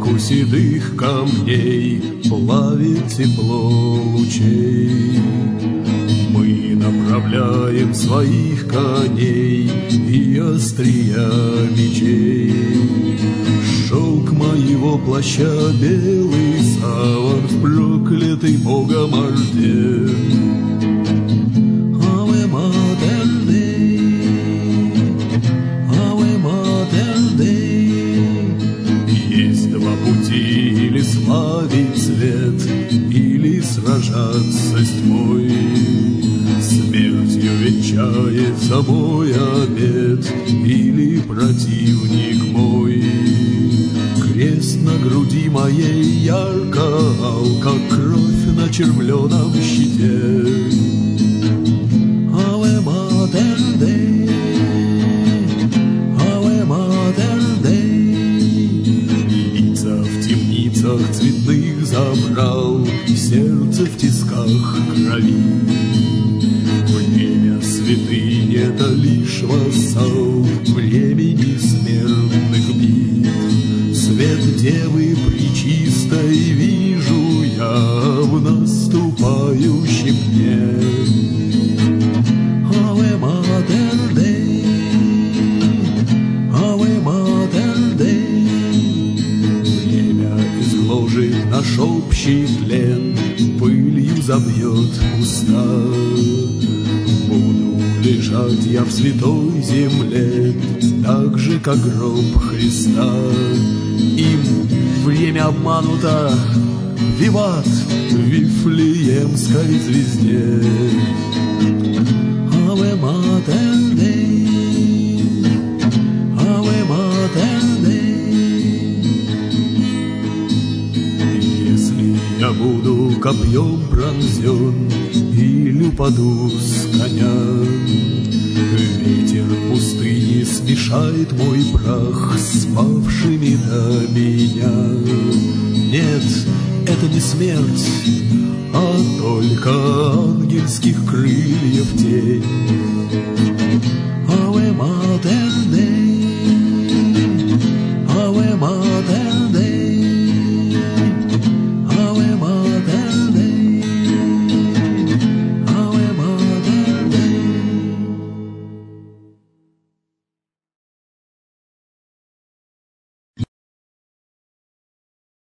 у седых камней плавит тепло лучей. Мы направляем своих коней и острия мечей. Шелк моего плаща белый саван в проклятый Богом орде. Ave Mater Dei, Ave Mater Dei. Есть два пути: или славить свет, или сражаться с тьмой. Смертью венчается мой обет, или противник мой. Крест на груди моей ярко ал, как кровь на червленом щите. Ave Mater Dei, Ave Mater Dei. Лица в темницах цветных забрал, сердце в тисках крови. Время святынь — это лишь вассал времени смертных бит. Свет Девы пречистой вижу я в наступающем дне. Ave Mater Dei, Ave Mater Dei. Время изгложит наш общий тлен, пылью забьет уста. Буду лежать я в святой земле, так же, как гроб Христа. Им время обмануто, виват в Вифлеемской звезде. Ave Mater Dei, Ave Mater Dei. Если я буду копьем пронзен или упаду с коня, ветер пустыни смешает мой прах с павшими до меня. Нет, это не смерть, а только ангельских крыльев тень. Ave Mater Dei.